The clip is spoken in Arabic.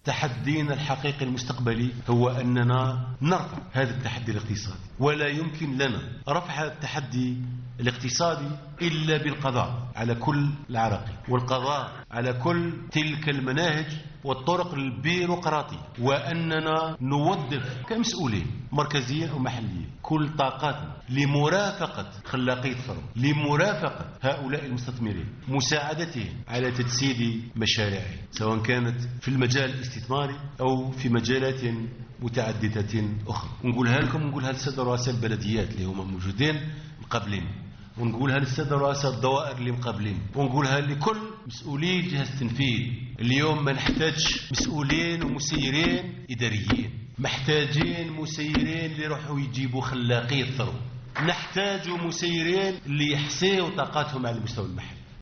تحدينا الحقيقي المستقبلي هو أننا نرفع هذا التحدي الاقتصادي، ولا يمكن لنا رفع هذا التحدي الاقتصادي إلا بالقضاء على كل العراقيل والقضاء على كل تلك المناهج والطرق البيروقراطية، وأننا نوظف كمسؤولين مركزيين أو محليين كل طاقاتنا لمرافقة خلاقية الثروة، لمرافقة هؤلاء المستثمرين، مساعدتهم على تجسيد مشاريعهم سواء كانت في المجال الاستثماري أو في مجالات متعددة أخرى. ونقولها لكم، ونقولها للسادة رؤساء البلديات اللي هم موجودين مقابلين، ونقولها للسادة رؤساء الدوائر اللي مقابلين، ونقولها لكل مسؤولي الجهاز التنفيذي. اليوم ما نحتاجش مسؤولين ومسيرين إداريين، محتاجين مسيرين اللي يروحوا يجيبوا خلاقية الثروة، نحتاج مسيرين اللي يحسيوا طاقاتهم على المستوى المحلي.